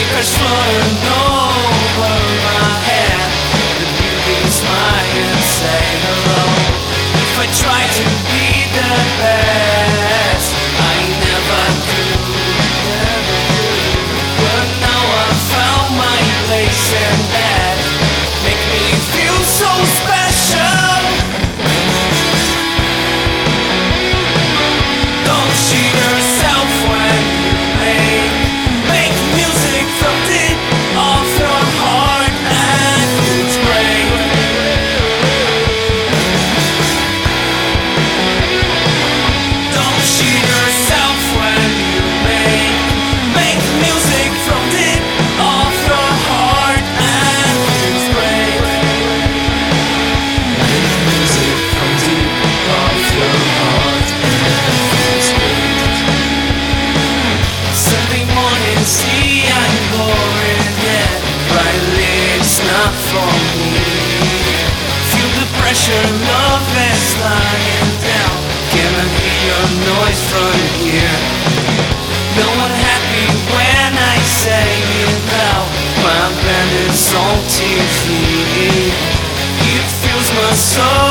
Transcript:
Acres flowing over my head. The beauties smile and say hello. If I try to be the best, I never do. But now I found my place, and that make me feel so special. Don't cheat yourself when you make music from deep of your heart, and it's great. Don't cheat yourself when you make music from deep of your heart, and it's great. Make music from deep of your heart, and it's great. Sunday morning, see I'm boring yet, rightly it's not for me. Feel the pressure, love is lying down. Can I hear your noise from here? No one happy when I say it now. My band is on TV. It fills my soul